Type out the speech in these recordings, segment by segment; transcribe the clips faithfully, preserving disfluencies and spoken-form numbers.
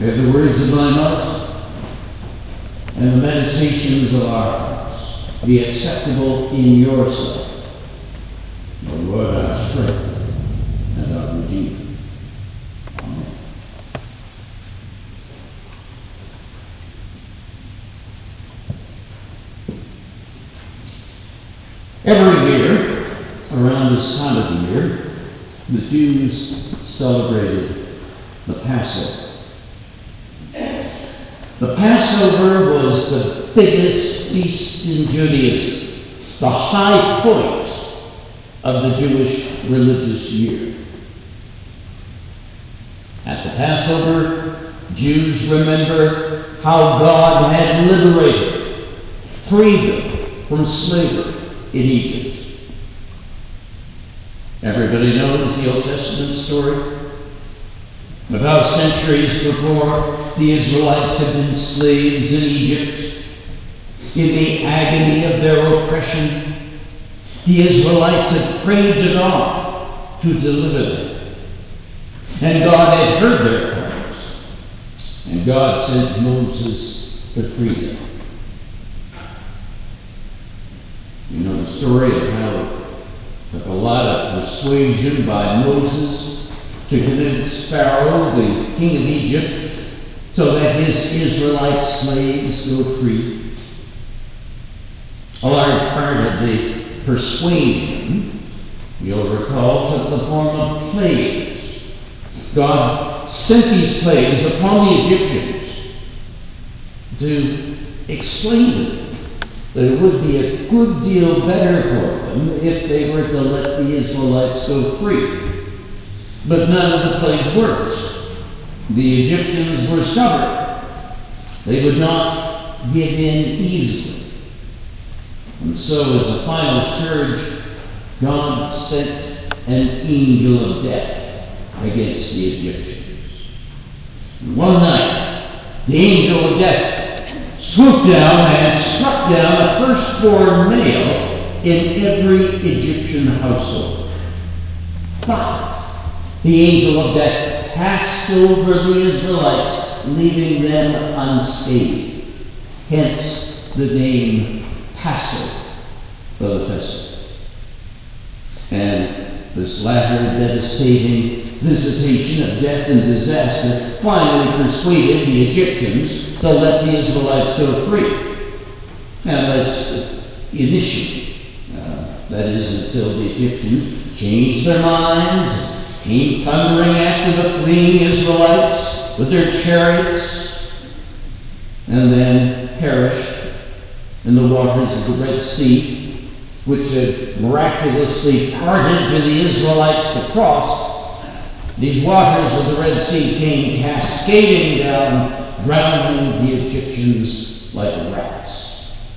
May the words of my mouth and the meditations of our hearts be acceptable in your sight, O Lord, our strength and our Redeemer. Amen. Every year, around this time of the year, the Jews celebrated the Passover. The Passover was the biggest feast in Judaism, the high point of the Jewish religious year. At the Passover, Jews remember how God had liberated, freed them from slavery in Egypt. Everybody knows the Old Testament story of how centuries before the Israelites had been slaves in Egypt. In the agony of their oppression, the Israelites had prayed to God to deliver them. And God had heard their prayers. And God sent Moses to free them. You know the story of how it took a lot of persuasion by Moses to convince Pharaoh, the king of Egypt, to let his Israelite slaves go free. A large part of the persuasion, you'll recall, took the form of plagues. God sent these plagues upon the Egyptians to explain to them that it would be a good deal better for them if they were to let the Israelites go free. But none of the plagues worked. The Egyptians were stubborn. They would not give in easily. And so, as a final scourge, God sent an angel of death against the Egyptians. And one night, the angel of death swooped down and struck down the firstborn male in every Egyptian household. But the angel of death passed over the Israelites, leaving them unscathed. Hence the name Passover for the festival. And this latter devastating visitation of death and disaster finally persuaded the Egyptians to let the Israelites go free. At least initially. Uh, that is, until the Egyptians changed their minds, came thundering after the fleeing Israelites with their chariots, and then perished in the waters of the Red Sea, which had miraculously parted for the Israelites to cross. These waters of the Red Sea came cascading down, drowning the Egyptians like rats.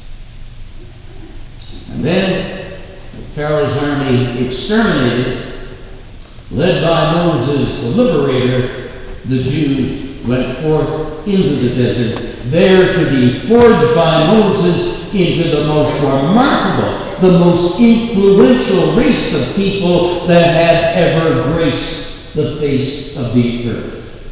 And then Pharaoh's army exterminated, led by Moses, the liberator, the Jews went forth into the desert, there to be forged by Moses into the most remarkable, the most influential race of people that had ever graced the face of the earth.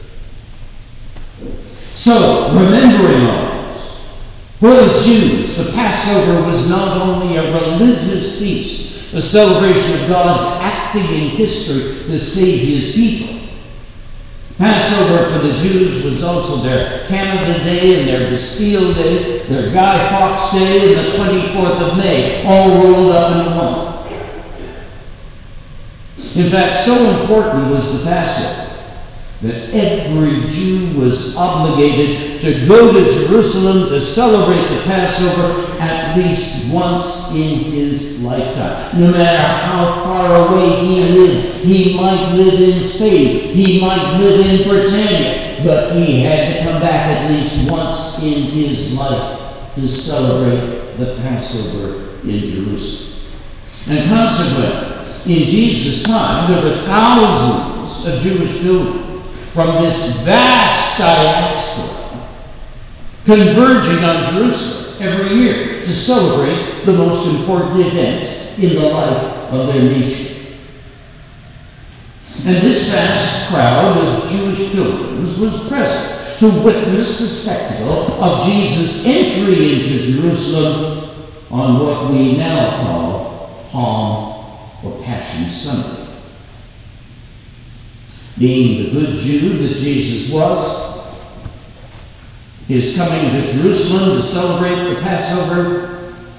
So, remembering all this, for the Jews, the Passover was not only a religious feast, a celebration of God's acting in history to save his people. Passover for the Jews was also their Canada Day and their Bastille Day, their Guy Fawkes Day and the twenty-fourth of May, all rolled up into one. In fact, so important was the Passover that every Jew was obligated to go to Jerusalem to celebrate the Passover at least once in his lifetime. No matter how far away he lived, he might live in Spain, he might live in Britannia, but he had to come back at least once in his life to celebrate the Passover in Jerusalem. And consequently, in Jesus' time, there were thousands of Jewish pilgrims from this vast diaspora converging on Jerusalem every year to celebrate the most important event in the life of their nation. And this vast crowd of Jewish pilgrims was present to witness the spectacle of Jesus' entry into Jerusalem on what we now call Palm or Passion Sunday. Being the good Jew that Jesus was, his coming to Jerusalem to celebrate the Passover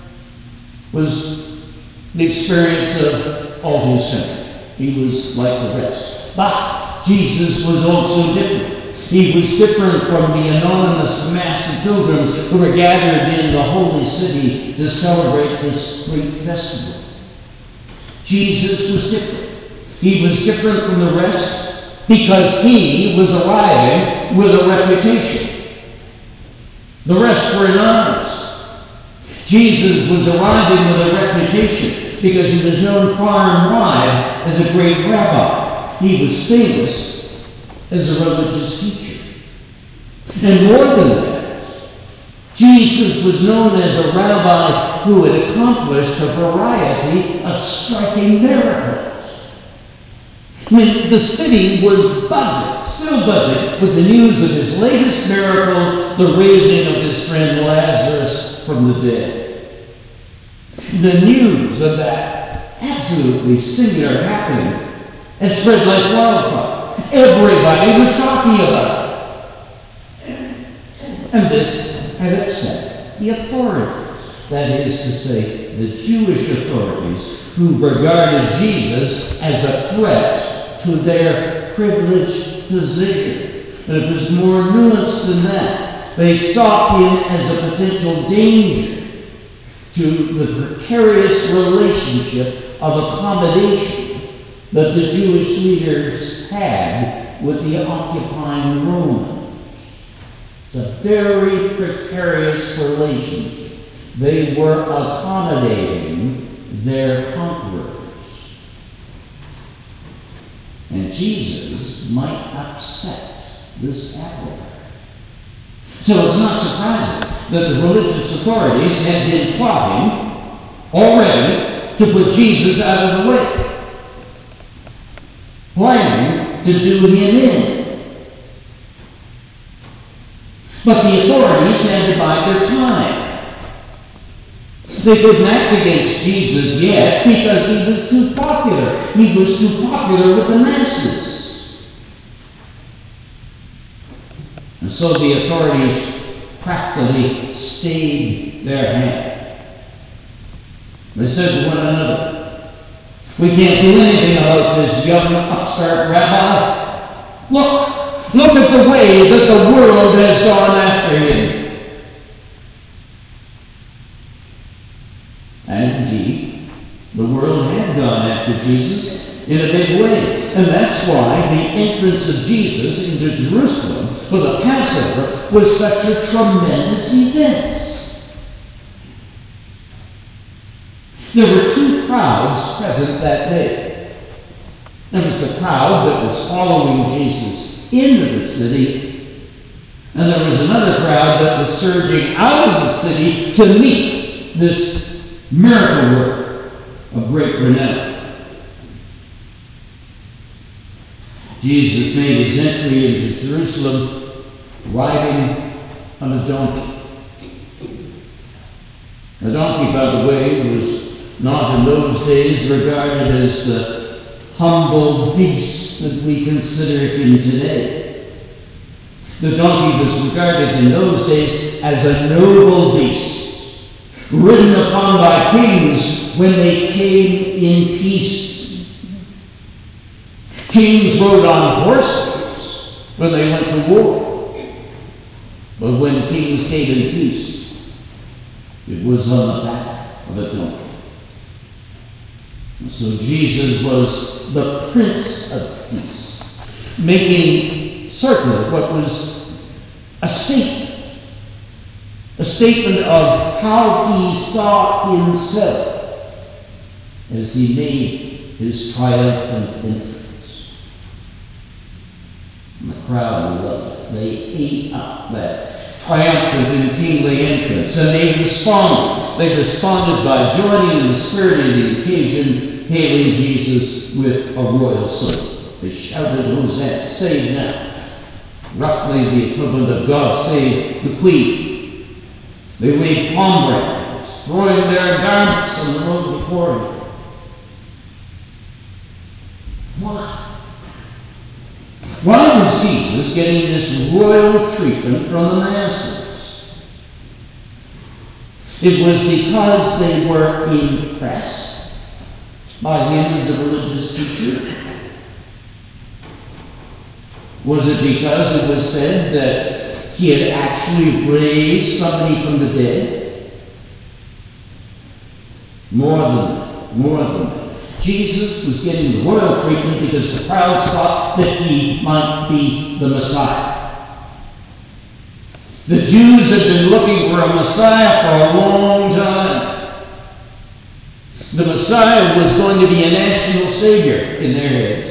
was the experience of all his country. He was like the rest. But Jesus was also different. He was different from the anonymous mass of pilgrims who were gathered in the holy city to celebrate this great festival. Jesus was different. He was different from the rest because he was arriving with a reputation. The rest were anonymous. Jesus was arriving with a reputation because he was known far and wide as a great rabbi. He was famous as a religious teacher. And more than that, Jesus was known as a rabbi who had accomplished a variety of striking miracles. I mean, the city was buzzing, still buzzing, with the news of his latest miracle, the raising of his friend Lazarus from the dead. The news of that absolutely singular happening had spread like wildfire. Everybody was talking about it. And this had upset the authorities. That is to say, the Jewish authorities who regarded Jesus as a threat to their privileged position. But it was more nuanced than that. They saw him as a potential danger to the precarious relationship of accommodation that the Jewish leaders had with the occupying Romans. It's a very precarious relationship. They were accommodating their conquerors. And Jesus might upset this apple cart. So it's not surprising that the religious authorities had been plotting already to put Jesus out of the way, planning to do him in. But the authorities had to bide their time. They couldn't act against Jesus yet because he was too popular. He was too popular with the masses. And so the authorities craftily stayed their hand. They said to one another, "We can't do anything about this young upstart rabbi. Look, look at the way that the world has gone after him." And indeed, the world had gone after Jesus in a big way. And that's why the entrance of Jesus into Jerusalem for the Passover was such a tremendous event. There were two crowds present that day. There was the crowd that was following Jesus into the city, and there was another crowd that was surging out of the city to meet this miracle worker of great renown. Jesus made his entry into Jerusalem riding on a donkey. A donkey, by the way, was not in those days regarded as the humble beast that we consider him today. The donkey was regarded in those days as a noble beast, ridden upon by kings when they came in peace. Kings rode on horses when they went to war. But when kings came in peace, it was on the back of a donkey. And so Jesus was the Prince of Peace, making certain what was a statement. A statement of how he saw himself as he made his triumphant entrance. And the crowd loved it. They ate up that triumphant and kingly entrance, and they responded. They responded by joining in the spirit of the occasion, hailing Jesus with a royal salute. They shouted, "Hosanna, save now." roughly the equivalent of God Save the Queen. They waved palm branches, throwing their garments on the road before him. Why? Why was Jesus getting this royal treatment from the masses? It was because they were impressed by him as a religious teacher. Was it because it was said that he had actually raised somebody from the dead? More than that, more than that. Jesus was getting the royal treatment because the crowds thought that he might be the Messiah. The Jews had been looking for a Messiah for a long time. The Messiah was going to be a national savior in their heads.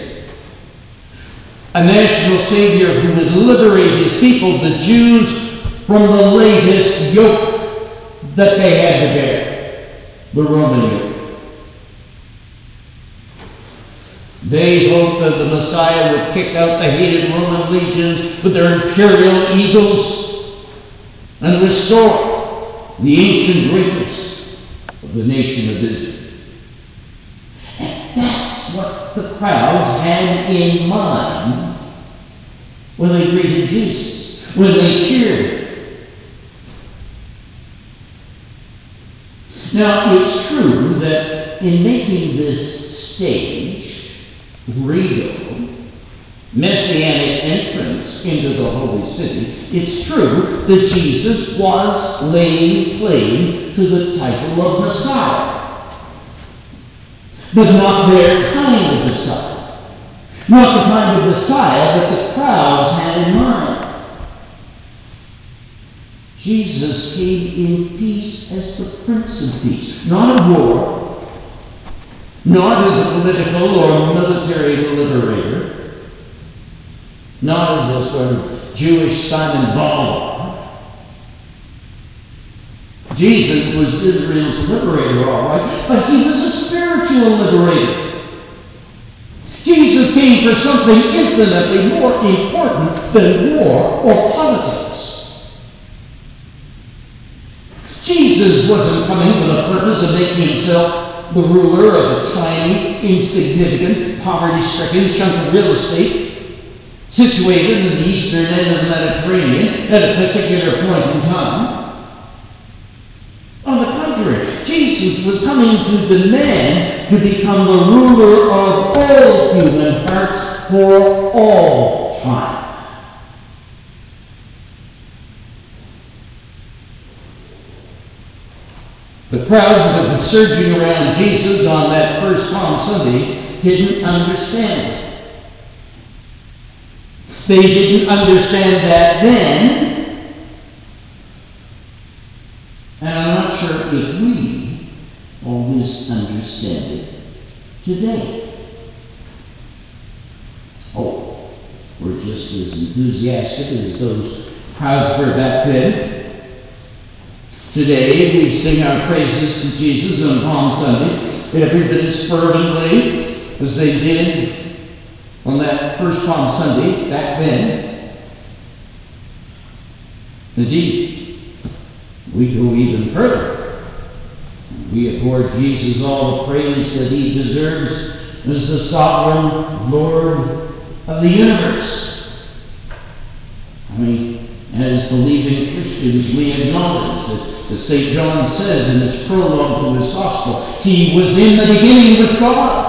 A national savior who would liberate his people, the Jews, from the latest yoke that they had to bear, the Roman yoke. They hoped that the Messiah would kick out the hated Roman legions with their imperial eagles and restore the ancient greatness of the nation of Israel. And that's what the crowds had in mind when they greeted Jesus, when they cheered him. Now, it's true that in making this stage regal, messianic entrance into the holy city, it's true that Jesus was laying claim to the title of Messiah, but not their kind of Messiah, not the kind of Messiah that the crowds had in mind. Jesus came in peace as the Prince of Peace, not of war, not as a political or military liberator, not as a sort of Jewish Simon Bolivar. Jesus was Israel's liberator, all right, but he was a spiritual liberator. Jesus came for something infinitely more important than war or politics. Jesus wasn't coming for the purpose of making himself the ruler of a tiny, insignificant, poverty-stricken chunk of real estate situated in the eastern end of the Mediterranean at a particular point in time. On the contrary, Jesus was coming to demand to become the ruler of all human hearts for all time. The crowds that were surging around Jesus on that first Palm Sunday didn't understand it. They didn't understand that then, and I'm not sure if we always understand it today. Oh, we're just as enthusiastic as those crowds were back then. Today, we sing our praises to Jesus on Palm Sunday every bit as fervently as they did on that first Palm Sunday back then. Indeed, we go even further. We accord Jesus all the praise that he deserves as the sovereign Lord of the universe. I mean, as believing Christians, we acknowledge that, as Saint John says in his prologue to his gospel, he was in the beginning with God.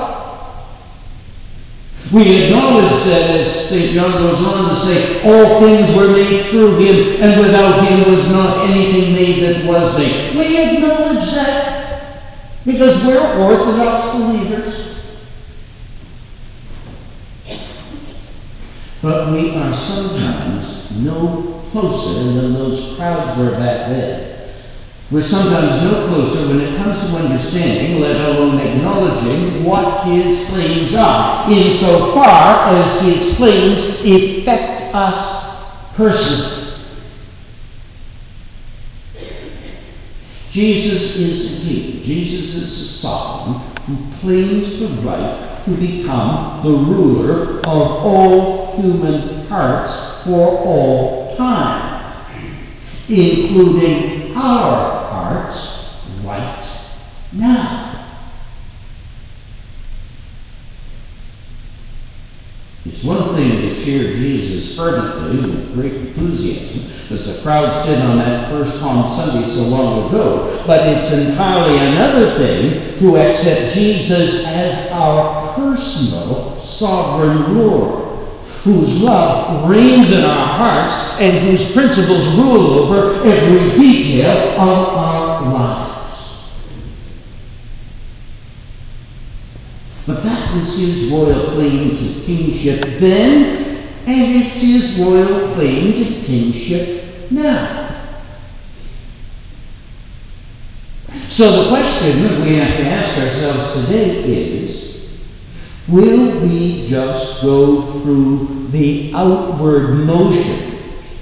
We acknowledge that, as Saint John goes on to say, all things were made through him, and without him was not anything made that was made. We acknowledge that because we're Orthodox believers. But we are sometimes no closer than those crowds were back then. We're sometimes no closer when it comes to understanding, let alone acknowledging, what his claims are, insofar as his claims affect us personally. Jesus is the king. Jesus is the sovereign who claims the right to become the ruler of all human hearts for all time, including our hearts right now. It's one thing to cheer Jesus fervently with great enthusiasm, as the crowds did on that first Palm Sunday so long ago, but it's entirely another thing to accept Jesus as our personal sovereign Lord, whose love reigns in our hearts and whose principles rule over every detail of our lives. But that was his royal claim to kingship then, and it's his royal claim to kingship now. So the question that we have to ask ourselves today is, will we just go through the outward motion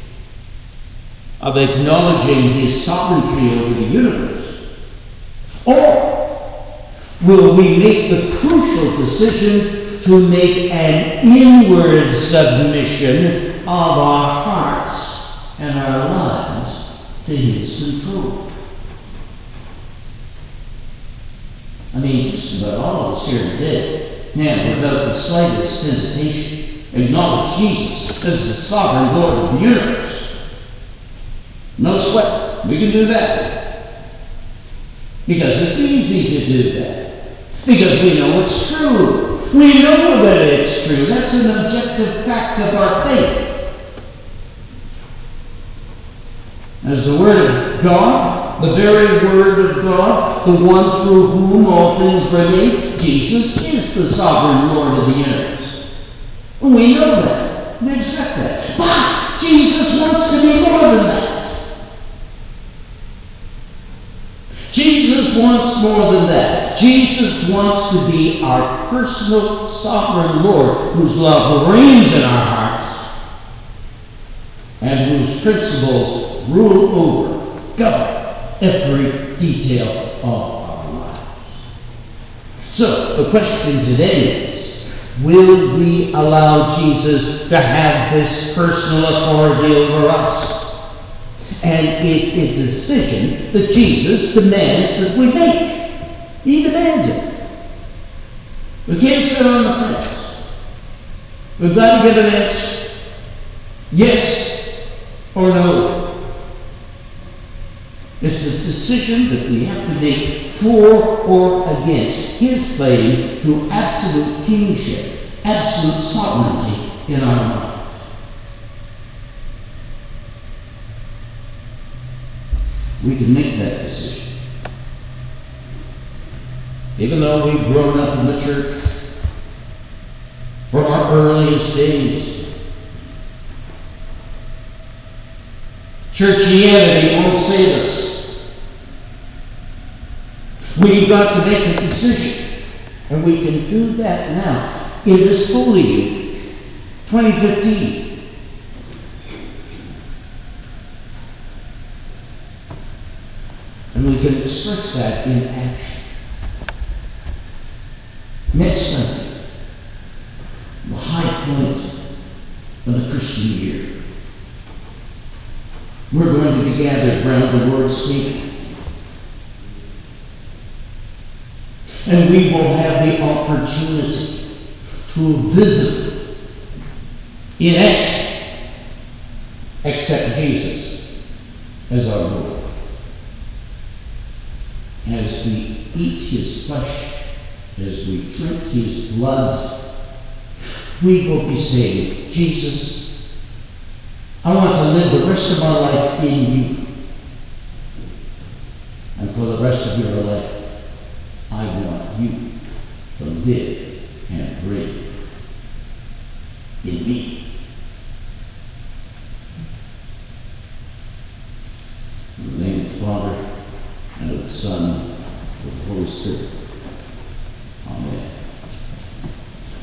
of acknowledging his sovereignty over the universe, or will we make the crucial decision to make an inward submission of our hearts and our lives to his control? I mean, just about all of us here today can, without the slightest hesitation, acknowledge Jesus as the sovereign Lord of the universe. No sweat. We can do that. Because it's easy to do that. Because we know it's true. We know that it's true. That's an objective fact of our faith. As the Word of God, the very Word of God, the one through whom all things were made, Jesus is the sovereign Lord of the universe. We know that. We accept that. But Jesus wants to be more than that. Jesus wants more than that. Jesus wants to be our personal sovereign Lord, whose love reigns in our hearts and whose principles rule over, govern every detail of our lives. So the question today is, will we allow Jesus to have this personal authority over us? And it is a decision that Jesus demands that we make. He demands it. We can't sit on the fence. We've got to give an answer. Yes or no. It's a decision that we have to make for or against his claim to absolute kingship, absolute sovereignty in our lives. We can make that decision. Even though we've grown up in the church from our earliest days, churchianity won't save us. We've got to make a decision, and we can do that now in this Holy Week, twenty fifteen. And we can express that in action. Next Sunday, the high point of the Christian year, we're going to be gathered around the Lord's table. And we will have the opportunity to visibly, in action, accept Jesus as our Lord. As we eat his flesh, as we drink his blood, we will be saying, Jesus, I want to live the rest of my life in you. And for the rest of your life, I want you to live and reign in me. In the name of the Father, and of the Son, and of the Holy Spirit.